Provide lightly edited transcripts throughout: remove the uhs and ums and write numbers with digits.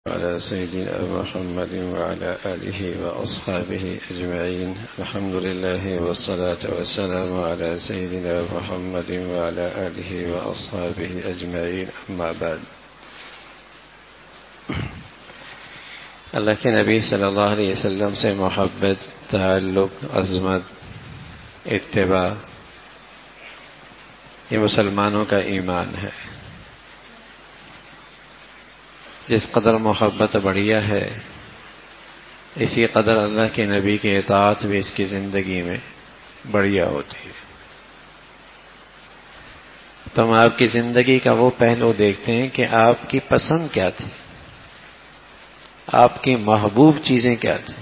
على سيدنا محمد وعلى آله وأصحابه أجمعين. الحمد لله والصلاة والسلام على سيدنا محمد وعلى آله وأصحابه أجمعين. أما بعد. اللہ کے نبی صلی اللہ علیہ وسلم سے محبت، تعلق، عظمت، اتباع، یہ مسلمانوں کا ایمان ہے. جس قدر محبت بڑھیا ہے، اسی قدر اللہ کے نبی کی اطاعت بھی اس کی زندگی میں بڑھیا ہوتی ہے. تو ہم آپ کی زندگی کا وہ پہلو دیکھتے ہیں کہ آپ کی پسند کیا تھی، آپ کی محبوب چیزیں کیا تھیں.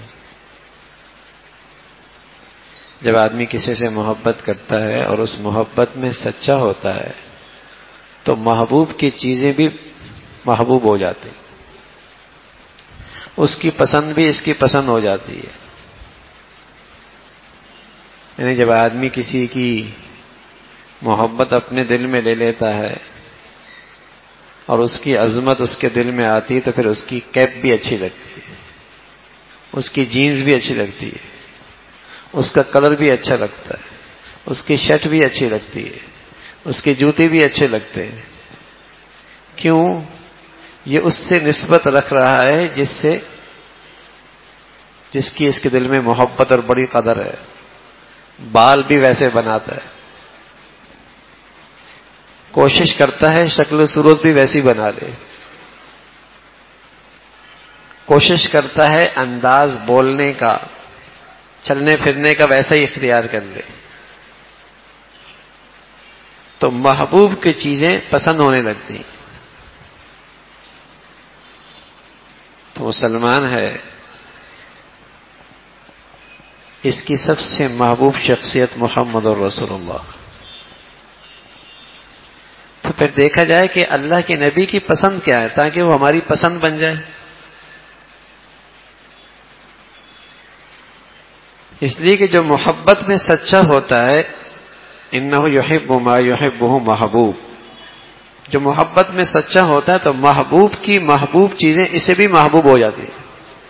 جب آدمی کسی سے محبت کرتا ہے اور اس محبت میں سچا ہوتا ہے تو محبوب کی چیزیں بھی محبوب ہو جاتی، اس کی پسند بھی اس کی پسند ہو جاتی ہے. یعنی جب آدمی کسی کی محبت اپنے دل میں لے لیتا ہے اور اس کی عظمت اس کے دل میں آتی ہے تو پھر اس کی کیپ بھی اچھی لگتی ہے، اس کی جینز بھی اچھی لگتی ہے، اس کا کلر بھی اچھا لگتا ہے، اس کی شرٹ بھی اچھی لگتی ہے، اس کے جوتے بھی اچھے لگتے ہیں. کیوں؟ یہ اس سے نسبت رکھ رہا ہے جس کی اس کے دل میں محبت اور بڑی قدر ہے. بال بھی ویسے بناتا ہے، کوشش کرتا ہے شکل و صورت بھی ویسی بنا لے، کوشش کرتا ہے انداز بولنے کا، چلنے پھرنے کا ویسا ہی اختیار کر لے. تو محبوب کی چیزیں پسند ہونے لگتی. تو مسلمان ہے، اس کی سب سے محبوب شخصیت محمد رسول اللہ. تو پھر دیکھا جائے کہ اللہ کے نبی کی پسند کیا ہے تاکہ وہ ہماری پسند بن جائے. اس لیے کہ جو محبت میں سچا ہوتا ہے، انہ یحب ما یحبہ محبوب، جو محبت میں سچا ہوتا ہے تو محبوب کی محبوب چیزیں اسے بھی محبوب ہو جاتی ہیں،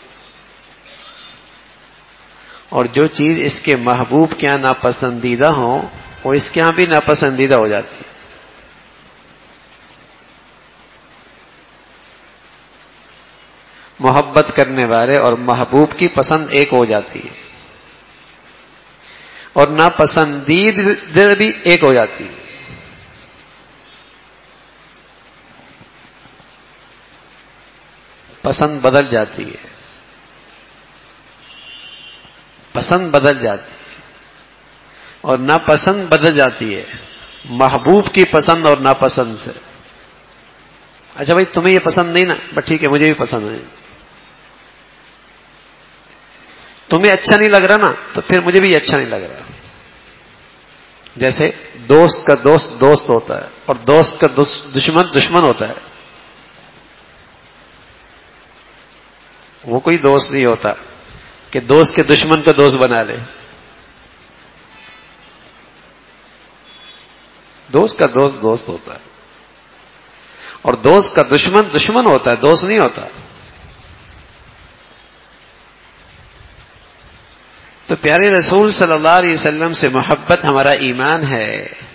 اور جو چیز اس کے محبوب کے یہاں ناپسندیدہ ہوں وہ اس کے یہاں بھی ناپسندیدہ ہو جاتی ہے. محبت کرنے والے اور محبوب کی پسند ایک ہو جاتی ہے اور ناپسندیدہ بھی ایک ہو جاتی ہے. پسند بدل جاتی ہے، پسند بدل جاتی ہے اور ناپسند بدل جاتی ہے محبوب کی پسند اور ناپسند سے. اچھا بھائی تمہیں یہ پسند نہیں نا، بس ٹھیک ہے مجھے بھی پسند نہیں. تمہیں اچھا نہیں لگ رہا نا تو پھر مجھے بھی اچھا نہیں لگ رہا. جیسے دوست کا دوست دوست ہوتا ہے اور دوست کا دشمن دشمن ہوتا ہے. وہ کوئی دوست نہیں ہوتا کہ دوست کے دشمن کو دوست بنا لے. دوست کا دوست دوست ہوتا ہے اور دوست کا دشمن دشمن ہوتا ہے، دوست نہیں ہوتا. تو پیارے رسول صلی اللہ علیہ وسلم سے محبت ہمارا ایمان ہے.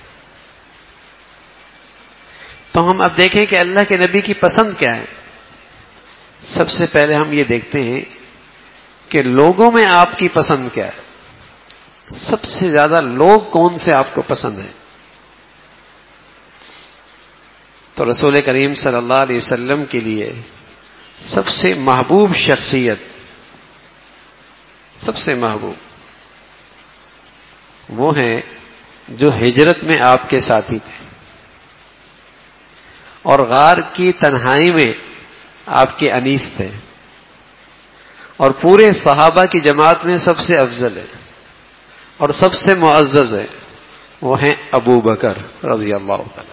تو ہم اب دیکھیں کہ اللہ کے نبی کی پسند کیا ہے. سب سے پہلے ہم یہ دیکھتے ہیں کہ لوگوں میں آپ کی پسند کیا ہے. سب سے زیادہ لوگ کون سے آپ کو پسند ہیں؟ تو رسول کریم صلی اللہ علیہ وسلم کے لیے سب سے محبوب شخصیت، سب سے محبوب وہ ہیں جو ہجرت میں آپ کے ساتھی تھے اور غار کی تنہائی میں آپ کے انیس تھے اور پورے صحابہ کی جماعت میں سب سے افضل ہے اور سب سے معزز ہے. وہ ہیں ابو بکر رضی اللہ تعالی.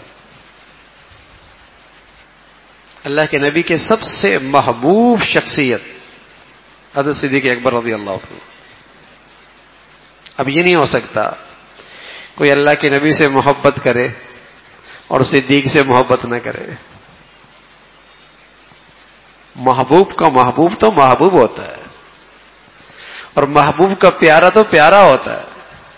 اللہ کے نبی کے سب سے محبوب شخصیت حضرت صدیق اکبر رضی اللہ عنہ. اب یہ نہیں ہو سکتا کوئی اللہ کے نبی سے محبت کرے اور صدیق سے محبت نہ کرے. محبوب کا محبوب تو محبوب ہوتا ہے، اور محبوب کا پیارا تو پیارا ہوتا ہے۔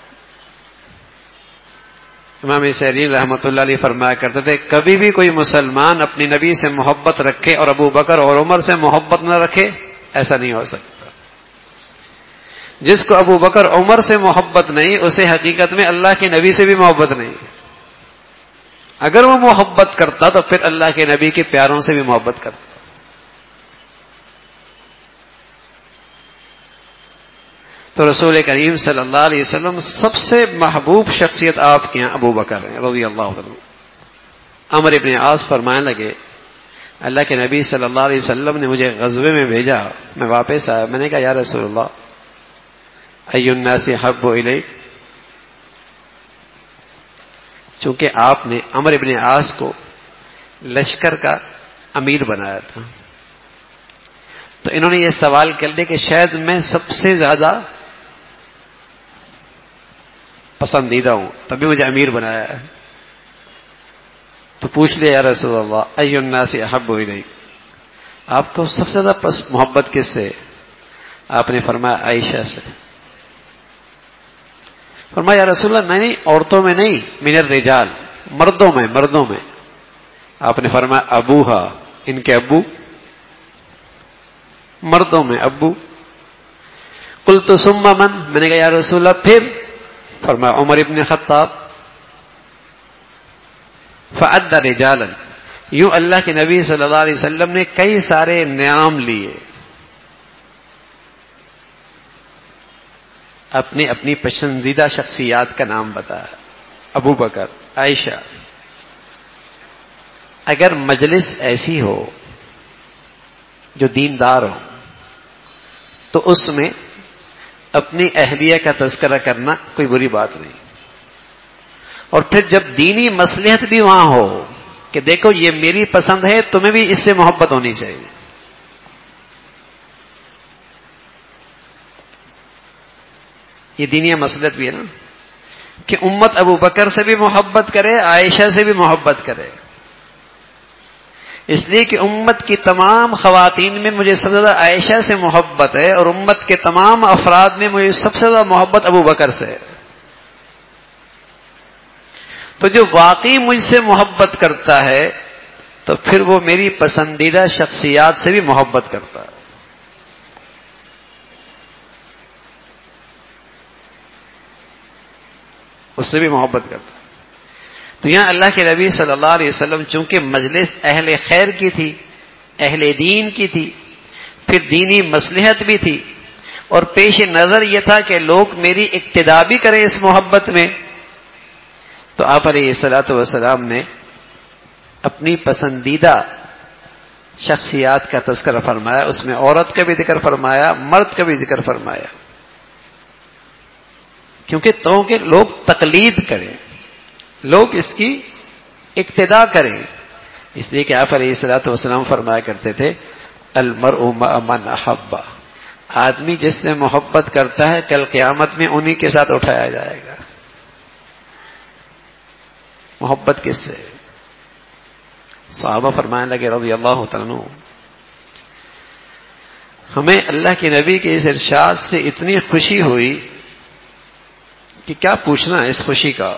امام سیرین رحمۃ اللہ علیہ فرمایا کرتے تھے کبھی بھی کوئی مسلمان اپنی نبی سے محبت رکھے اور ابو بکر اور عمر سے محبت نہ رکھے، ایسا نہیں ہو سکتا۔ جس کو ابو بکر عمر سے محبت نہیں، اسے حقیقت میں اللہ کے نبی سے بھی محبت نہیں۔ اگر وہ محبت کرتا تو پھر اللہ کے نبی کے پیاروں سے بھی محبت کرتا۔ تو رسول کریم صلی اللہ علیہ وسلم سب سے محبوب شخصیت آپ کے ہیں ابو بکر ہیں رضی اللہ عنہ۔ عمرو ابن عاص فرمانے لگے اللہ کے نبی صلی اللہ علیہ وسلم نے مجھے غزوے میں بھیجا، میں واپس آیا، میں نے کہا یا رسول اللہ ای الناس احب الیک، چونکہ آپ نے عمرو ابن عاص کو لشکر کا امیر بنایا تھا، تو انہوں نے یہ سوال کر لیا کہ شاید میں سب سے زیادہ پسندیدہ ہوں، تبھی مجھے امیر بنایا ہے۔ تو پوچھ لیا یا رسول اللہ ای الناس احب الیک، آپ کو سب سے زیادہ محبت کس سے؟ آپ نے فرمایا عائشہ سے۔ فرمایا یا رسول اللہ نہیں عورتوں میں نہیں، من الرجال، مردوں میں۔ آپ نے فرمایا ابوہا، ان کے ابو، مردوں میں ابو۔ قلت ثم من، میں نے کہا یا رسول اللہ پھر؟ فرمایا عمر ابن خطاب۔ فعد رجالا، یوں اللہ کے نبی صلی اللہ علیہ وسلم نے کئی سارے نام لیے، اپنی اپنی پسندیدہ شخصیات کا نام بتایا، ابو بکر، عائشہ۔ اگر مجلس ایسی ہو جو دیندار ہو تو اس میں اپنی اہلیہ کا تذکرہ کرنا کوئی بری بات نہیں، اور پھر جب دینی مصلحت بھی وہاں ہو کہ دیکھو یہ میری پسند ہے، تمہیں بھی اس سے محبت ہونی چاہیے۔ یہ دینی مصلحت بھی ہے نا کہ امت ابو بکر سے بھی محبت کرے، عائشہ سے بھی محبت کرے، اس لیے کہ امت کی تمام خواتین میں مجھے سب سے زیادہ عائشہ سے محبت ہے، اور امت کے تمام افراد میں مجھے سب سے زیادہ محبت ابو بکر سے ہے۔ تو جو واقعی مجھ سے محبت کرتا ہے تو پھر وہ میری پسندیدہ شخصیات سے بھی محبت کرتا ہے۔ اس سے بھی محبت کرتا ہے۔ تو یہاں اللہ کے نبی صلی اللہ علیہ وسلم چونکہ مجلس اہل خیر کی تھی، اہل دین کی تھی، پھر دینی مصلحت بھی تھی، اور پیش نظر یہ تھا کہ لوگ میری اقتداء بھی کریں اس محبت میں، تو آپ علیہ الصلوۃ والسلام نے اپنی پسندیدہ شخصیات کا تذکرہ فرمایا، اس میں عورت کا بھی ذکر فرمایا، مرد کا بھی ذکر فرمایا، کیونکہ لوگ تقلید کریں، لوگ اس کی اقتداء کریں، اس لیے کہ آپ علیہ الصلوۃ والسلام فرمایا کرتے تھے المرء مع من احب، آدمی جس سے محبت کرتا ہے کل قیامت میں انہی کے ساتھ اٹھایا جائے گا۔ محبت کس سے؟ صحابہ فرمانے لگے رضی اللہ تعالیٰ عنہ ہمیں اللہ کے نبی کے اس ارشاد سے اتنی خوشی ہوئی کہ کیا پوچھنا اس خوشی کا،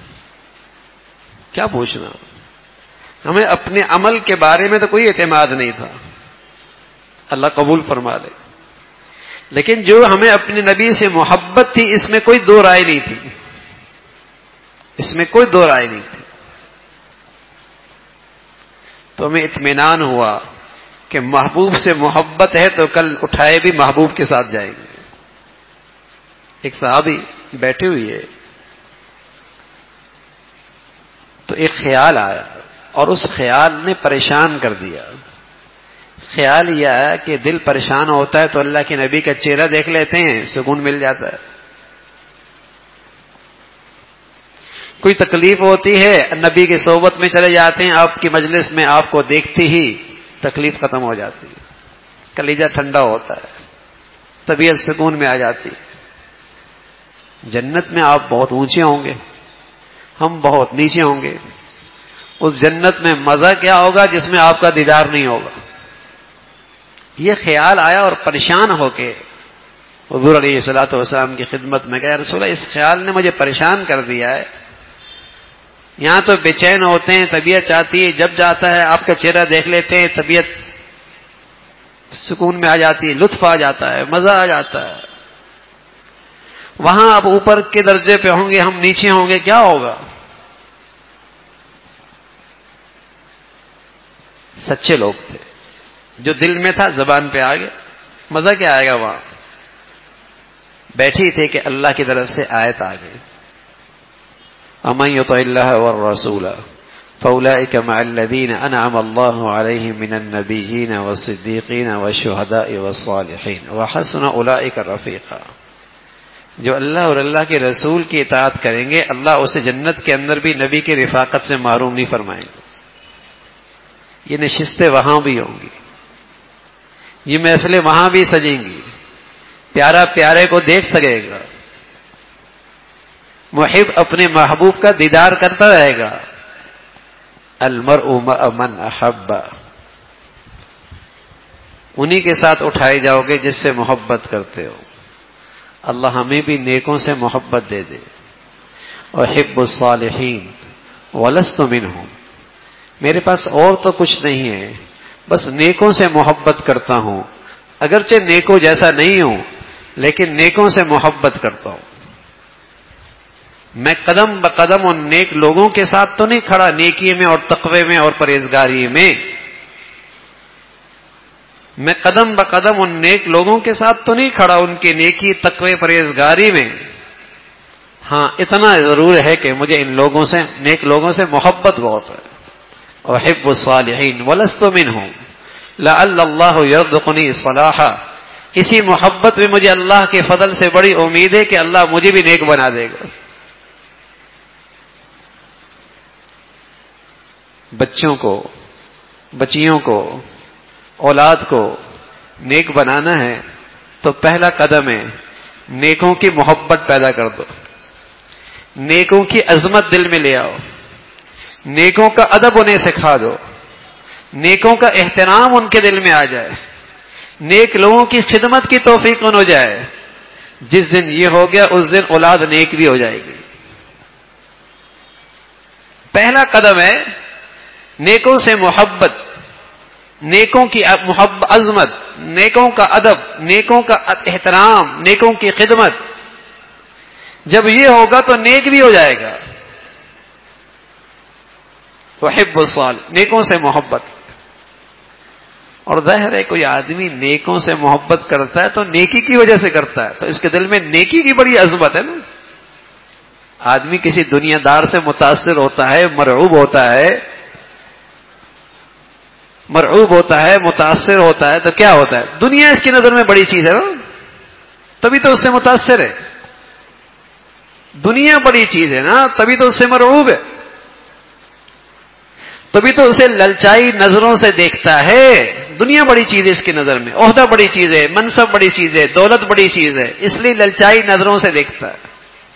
کیا پوچھنا، ہمیں اپنے عمل کے بارے میں تو کوئی اعتماد نہیں تھا، اللہ قبول فرما لے، لیکن جو ہمیں اپنے نبی سے محبت تھی اس میں کوئی دو رائے نہیں تھی، اس میں کوئی دو رائے نہیں تھی، تو ہمیں اطمینان ہوا کہ محبوب سے محبت ہے تو کل اٹھائے بھی محبوب کے ساتھ جائیں گے۔ ایک صحابی بیٹھی ہوئی ہے تو ایک خیال آیا اور اس خیال نے پریشان کر دیا۔ خیال یہ آیا کہ دل پریشان ہوتا ہے تو اللہ کے نبی کا چہرہ دیکھ لیتے ہیں، سکون مل جاتا ہے۔ کوئی تکلیف ہوتی ہے نبی کی صحبت میں چلے جاتے ہیں، آپ کی مجلس میں آپ کو دیکھتے ہی تکلیف ختم ہو جاتی ہے، کلیجہ ٹھنڈا ہوتا ہے، طبیعت سکون میں آ جاتی ہے۔ جنت میں آپ بہت اونچے ہوں گے، ہم بہت نیچے ہوں گے، اس جنت میں مزہ کیا ہوگا جس میں آپ کا دیدار نہیں ہوگا۔ یہ خیال آیا اور پریشان ہو کے حضور علیہ الصلوۃ والسلام کی خدمت میں گیا، رسول اللہ اس خیال نے مجھے پریشان کر دیا ہے، یہاں تو بے چین ہوتے ہیں، طبیعت چاہتی ہے، جب جاتا ہے آپ کا چہرہ دیکھ لیتے ہیں، طبیعت سکون میں آ جاتی ہے، لطف آ جاتا ہے، مزہ آ جاتا ہے، وہاں آپ اوپر کے درجے پہ ہوں گے، ہم نیچے ہوں گے، کیا ہوگا؟ سچے لوگ تھے، جو دل میں تھا زبان پہ آ گیا، مزہ کیا آئے گا؟ وہاں بیٹھی تھے کہ اللہ کی طرف سے آیت آ گئی، وَمَن يُطِعِ اللَّهَ وَالرَّسُولَ فَأُولَٰئِكَ مَعَ الَّذِينَ أَنْعَمَ اللَّهُ عَلَيْهِم مِّنَ النَّبِيِّينَ وَالصِّدِّيقِينَ وَالشُّهَدَاءِ وَالصَّالِحِينَ وَحَسُنَ أُولَٰئِكَ رَفِيقًا۔ جو اللہ اور اللہ کے رسول کی اطاعت کریں گے، اللہ اسے جنت کے اندر بھی نبی کی رفاقت سے محروم نہیں فرمائیں گے۔ یہ نشستیں وہاں بھی ہوں گی، یہ محفلیں وہاں بھی سجیں گی، پیارا پیارے کو دیکھ سکے گا، محب اپنے محبوب کا دیدار کرتا رہے گا۔ المرء مع من احب، انہی کے ساتھ اٹھائے جاؤ گے جس سے محبت کرتے ہو۔ اللہ ہمیں بھی نیکوں سے محبت دے دے۔ احب الصالحین ولست منہم، میرے پاس اور تو کچھ نہیں ہے، بس نیکوں سے محبت کرتا ہوں، اگرچہ نیکوں جیسا نہیں ہوں لیکن نیکوں سے محبت کرتا ہوں۔ میں قدم بقدم ان نیک لوگوں کے ساتھ تو نہیں کھڑا، نیکی میں اور تقوی میں اور پرہیزگاری میں، میں قدم بقدم ان نیک لوگوں کے ساتھ تو نہیں کھڑا، ان کی نیکی تقوی پرہیزگاری میں، ہاں اتنا ضرور ہے کہ مجھے ان لوگوں سے، نیک لوگوں سے محبت بہت ہے۔ احب الصالحین ولست منہم لعل اللہ یرزقنی صلاحا، اسی محبت میں مجھے اللہ کے فضل سے بڑی امید ہے کہ اللہ مجھے بھی نیک بنا دے گا۔ بچوں کو، بچیوں کو، اولاد کو نیک بنانا ہے تو پہلا قدم ہے نیکوں کی محبت پیدا کر دو، نیکوں کی عظمت دل میں لے آؤ، نیکوں کا ادب انہیں سکھا دو، نیکوں کا احترام ان کے دل میں آ جائے، نیک لوگوں کی خدمت کی توفیق ان ہو جائے۔ جس دن یہ ہو گیا اس دن اولاد نیک بھی ہو جائے گی۔ پہلا قدم ہے نیکوں سے محبت، نیکوں کی عظمت، نیکوں کا ادب، نیکوں کا احترام، نیکوں کی خدمت۔ جب یہ ہوگا تو نیک بھی ہو جائے گا۔ وحب الصالح، نیکوں سے محبت۔ اور ظاہر ہے کوئی آدمی نیکوں سے محبت کرتا ہے تو نیکی کی وجہ سے کرتا ہے، تو اس کے دل میں نیکی کی بڑی عظمت ہے نا۔ آدمی کسی دنیا دار سے متاثر ہوتا ہے، مرعوب ہوتا ہے، مرعوب ہوتا ہے، متاثر ہوتا ہے، تو کیا ہوتا ہے؟ دنیا اس کی نظر میں بڑی چیز ہے نا، تبھی تو اس سے متاثر ہے۔ دنیا بڑی چیز ہے نا، تبھی تو اس سے مرعوب ہے، تبھی تو اسے للچائی نظروں سے دیکھتا ہے۔ دنیا بڑی چیز ہے اس کی نظر میں، عہدہ بڑی چیز ہے، منصب بڑی چیز ہے، دولت بڑی چیز ہے، اس لیے للچائی نظروں سے دیکھتا ہے۔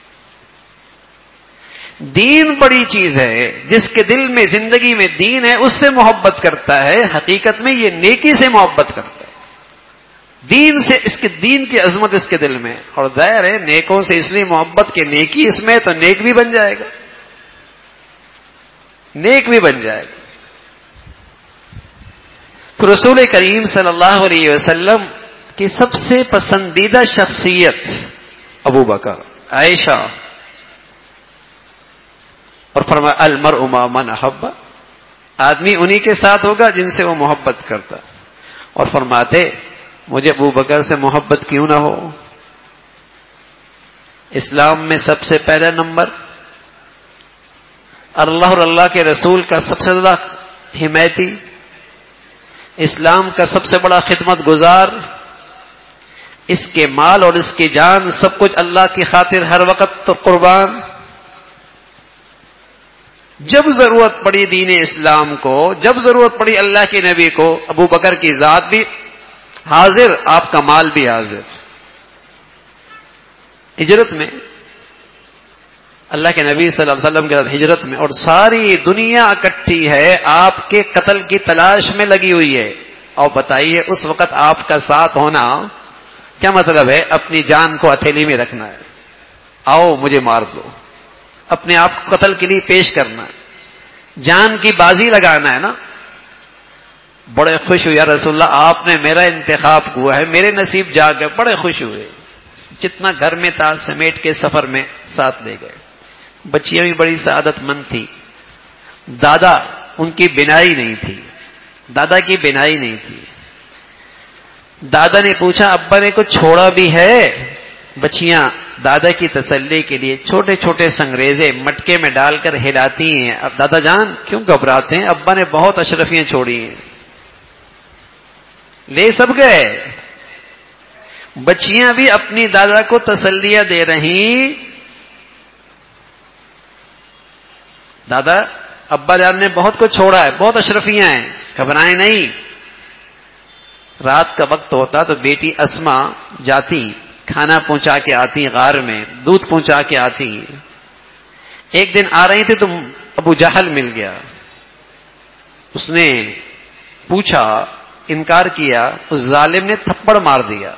دین بڑی چیز ہے، جس کے دل میں زندگی میں دین ہے اس سے محبت کرتا ہے، حقیقت میں یہ نیکی سے محبت کرتا ہے، دین سے، اس کے دین کی عظمت اس کے دل میں۔ اور ظاہر ہے نیکوں سے اس لیے محبت کہ نیکی اس میں تو نیک بھی بن جائے گا، نیک بھی بن جائے گا۔ تو رسول کریم صلی اللہ علیہ وسلم کی سب سے پسندیدہ شخصیت ابو بکر، عائشہ، اور فرمایا المرء مع من احب، آدمی انہی کے ساتھ ہوگا جن سے وہ محبت کرتا، اور فرماتے مجھے ابو بکر سے محبت کیوں نہ ہو۔ اسلام میں سب سے پہلا نمبر، اللہ اور اللہ کے رسول کا سب سے زیادہ حمایتی، اسلام کا سب سے بڑا خدمت گزار، اس کے مال اور اس کی جان سب کچھ اللہ کی خاطر ہر وقت تو قربان۔ جب ضرورت پڑی دین اسلام کو، جب ضرورت پڑی اللہ کے نبی کو، ابو بکر کی ذات بھی حاضر، آپ کا مال بھی حاضر۔ ہجرت میں اللہ کے نبی صلی اللہ علیہ وسلم کے ساتھ ہجرت میں، اور ساری دنیا اکٹھی ہے، آپ کے قتل کی تلاش میں لگی ہوئی ہے، اور بتائیے اس وقت آپ کا ساتھ ہونا کیا مطلب ہے؟ اپنی جان کو ہتھیلی میں رکھنا ہے، آؤ مجھے مار دو، اپنے آپ کو قتل کے لیے پیش کرنا ہے، جان کی بازی لگانا ہے نا۔ بڑے خوش ہوئے، یا رسول اللہ آپ نے میرا انتخاب ہوا ہے، میرے نصیب جا گئے، بڑے خوش ہوئے، جتنا گھر میں تھا سمیٹ کے سفر میں ساتھ لے گئے۔ بچیاں بھی بڑی سعادت مند تھی، دادا ان کی بینائی نہیں تھی، دادا کی بینائی نہیں تھی۔ دادا نے پوچھا ابا نے کچھ چھوڑا بھی ہے؟ بچیاں دادا کی تسلی کے لیے چھوٹے چھوٹے سنگریزے مٹکے میں ڈال کر ہلاتی ہیں۔ اب دادا جان کیوں گھبراتے ہیں؟ ابا نے بہت اشرفیاں چھوڑی ہیں، لے سب گئے۔ بچیاں بھی اپنی دادا کو تسلیاں دے رہی، دادا ابا جان نے بہت کچھ چھوڑا ہے، بہت اشرفیاں ہیں، گھبرائیں نہیں۔ رات کا وقت ہوتا تو بیٹی اسما جاتی، کھانا پہنچا کے آتی، غار میں دودھ پہنچا کے آتی۔ ایک دن آ رہی تھی تو ابو جہل مل گیا، اس نے پوچھا، انکار کیا، اس ظالم نے تھپڑ مار دیا۔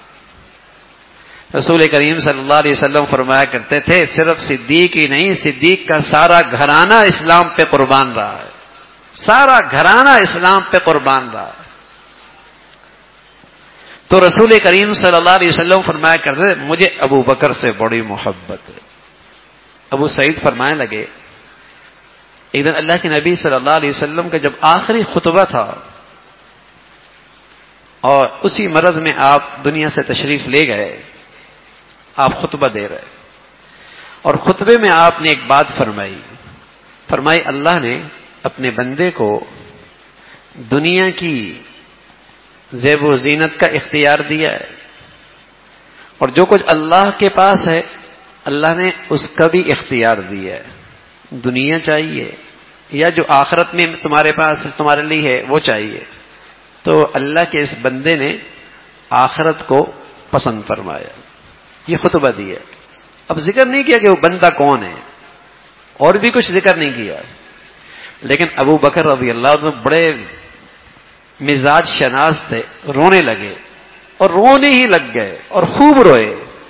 رسول کریم صلی اللہ علیہ وسلم فرمایا کرتے تھے صرف صدیق ہی نہیں، صدیق کا سارا گھرانہ اسلام پہ قربان رہا ہے، سارا گھرانہ اسلام پہ قربان رہا ہے۔ تو رسول کریم صلی اللہ علیہ وسلم فرمایا کرتے تھے مجھے ابو بکر سے بڑی محبت ہے۔ ابو سعید فرمانے لگے ایک دن اللہ کے نبی صلی اللہ علیہ وسلم کا جب آخری خطبہ تھا اور اسی مرض میں آپ دنیا سے تشریف لے گئے، آپ خطبہ دے رہے اور خطبے میں آپ نے ایک بات فرمائی اللہ نے اپنے بندے کو دنیا کی زیب و زینت کا اختیار دیا ہے، اور جو کچھ اللہ کے پاس ہے اللہ نے اس کا بھی اختیار دیا ہے۔ دنیا چاہیے یا جو آخرت میں تمہارے پاس تمہارے لیے ہے وہ چاہیے؟ تو اللہ کے اس بندے نے آخرت کو پسند فرمایا، یہ خطبہ دیا۔ اب ذکر نہیں کیا کہ وہ بندہ کون ہے، اور بھی کچھ ذکر نہیں کیا، لیکن ابو بکر رضی اللہ عنہ بڑے مزاج شناس تھے، رونے لگے اور رونے ہی لگ گئے اور خوب روئے۔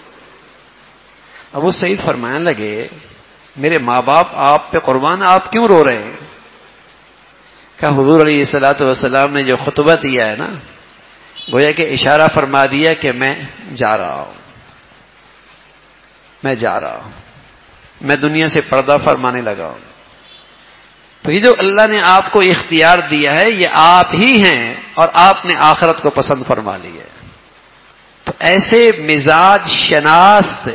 ابو سعید فرمانے لگے میرے ماں باپ آپ پہ قربان، آپ کیوں رو رہے ہیں؟ کہ حضور علیہ الصلوۃ والسلام نے جو خطبہ دیا ہے نا، گویا کہ اشارہ فرما دیا کہ میں جا رہا ہوں، میں دنیا سے پردہ فرمانے لگا ہوں۔ تو یہ جو اللہ نے آپ کو اختیار دیا ہے یہ آپ ہی ہیں، اور آپ نے آخرت کو پسند فرما لی ہے۔ تو ایسے مزاج شناس تھے،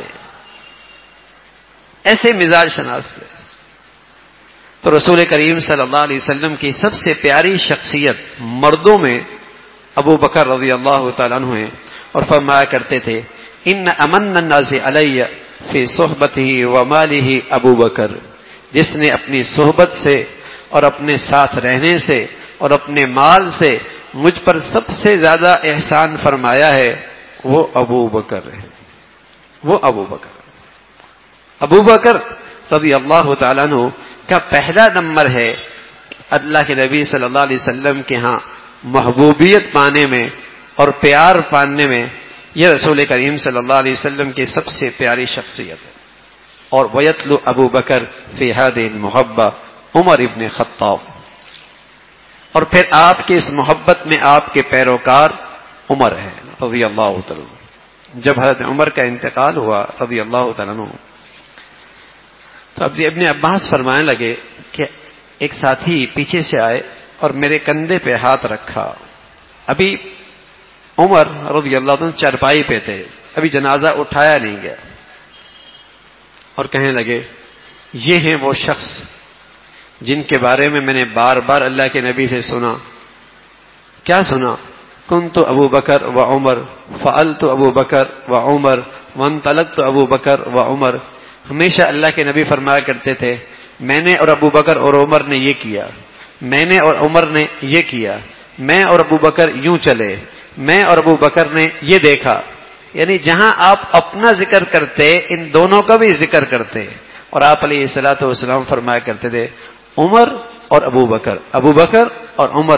ایسے مزاج شناس تھے۔ تو رسول کریم صلی اللہ علیہ وسلم کی سب سے پیاری شخصیت مردوں میں ابو بکر رضی اللہ تعالیٰ عنہ ہیں، اور فرمایا کرتے تھے ان امن الناس علی فی صحبتہ و مالہ ابو بکر، جس نے اپنی صحبت سے اور اپنے ساتھ رہنے سے اور اپنے مال سے مجھ پر سب سے زیادہ احسان فرمایا ہے وہ ابو بکر ہے، وہ ابو بکر۔ ابو بکر رضی اللہ تعالیٰ عنہ کا پہلا نمبر ہے اللہ کے نبی صلی اللہ علیہ وسلم کے ہاں محبوبیت پانے میں اور پیار پانے میں، یہ رسول کریم صلی اللہ علیہ وسلم کی سب سے پیاری شخصیت ہے۔ اور ویتلو ابو بکر فی ہذہ المحبہ عمر ابن خطاب، اور پھر آپ کی اس محبت میں آپ کے پیروکار عمر ہے رضی اللہ تعالیٰ عنہ۔ جب حضرت عمر کا انتقال ہوا رضی اللہ تعالیٰ عنہ، تو ابن عباس فرمانے لگے کہ ایک ساتھی پیچھے سے آئے اور میرے کندھے پہ ہاتھ رکھا، ابھی عمر رضی اللہ عنہ چارپائی پہ تھے، ابھی جنازہ اٹھایا نہیں گیا، اور کہنے لگے یہ ہیں وہ شخص جن کے بارے میں نے بار بار اللہ کے نبی سے سنا۔ کیا سنا؟ کنت ابو بکر و عمر فعلت ابو بکر و عمر وانطلقت ابو بکر و عمر۔ ہمیشہ اللہ کے نبی فرمایا کرتے تھے میں نے اور ابو بکر اور عمر نے یہ کیا، میں نے اور عمر نے یہ کیا، میں اور ابو بکر یوں چلے، میں اور ابو بکر نے یہ دیکھا۔ یعنی جہاں آپ اپنا ذکر کرتے ان دونوں کا بھی ذکر کرتے، اور آپ علیہ الصلوۃ والسلام فرمایا کرتے تھے عمر اور ابو بکر اور عمر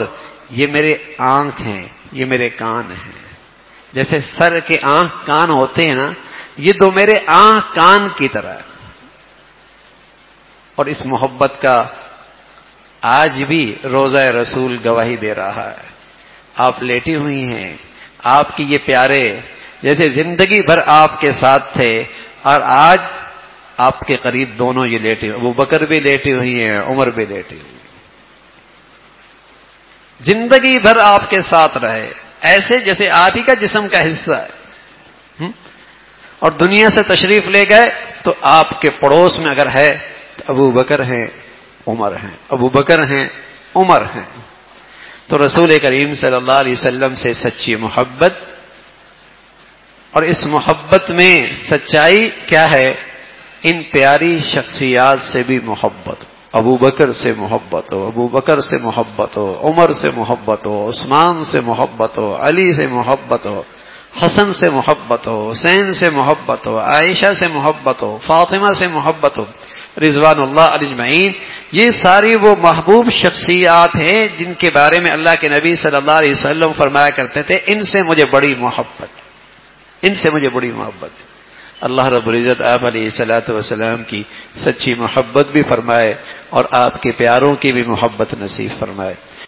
یہ میرے آنکھ ہیں، یہ میرے کان ہیں. جیسے سر کے آنکھ کان ہوتے ہیں نا، یہ دو میرے آنکھ کان کی طرح. اور اس محبت کا آج بھی روضہ رسول گواہی دے رہا ہے. آپ لیٹی ہوئی ہیں، آپ کی یہ پیارے جیسے زندگی بھر آپ کے ساتھ تھے، اور آج آپ کے قریب دونوں یہ لیٹے، ابو بکر بھی لیٹی ہوئی ہیں، عمر بھی لیٹی ہوئی. زندگی بھر آپ کے ساتھ رہے، ایسے جیسے آپ ہی کا جسم کا حصہ ہے. اور دنیا سے تشریف لے گئے تو آپ کے پڑوس میں اگر ہے تو ابو بکر ہیں، عمر ہیں، ابو بکر ہیں، عمر ہیں. تو رسول کریم صلی اللہ علیہ وسلم سے سچی محبت، اور اس محبت میں سچائی کیا ہے؟ ان پیاری شخصیات سے بھی محبت. ابو بکر سے محبت ہو، ابو بکر سے محبت ہو، عمر سے محبت ہو، عثمان سے محبت ہو، علی سے محبت ہو، حسن سے محبت ہو، حسین سے محبت ہو، عائشہ سے محبت ہو، فاطمہ سے محبت ہو، رضوان اللہ علیہ اجمعین. یہ ساری وہ محبوب شخصیات ہیں جن کے بارے میں اللہ کے نبی صلی اللہ علیہ وسلم فرمایا کرتے تھے ان سے مجھے بڑی محبت، ان سے مجھے بڑی محبت. اللہ رب العزت آپ علیہ الصلوۃ والسلام کی سچی محبت بھی فرمائے اور آپ کے پیاروں کی بھی محبت نصیب فرمائے.